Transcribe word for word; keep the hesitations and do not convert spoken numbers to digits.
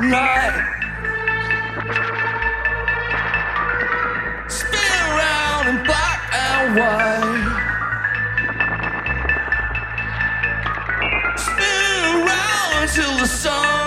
night. Spin around in black and white. Spin around until the sun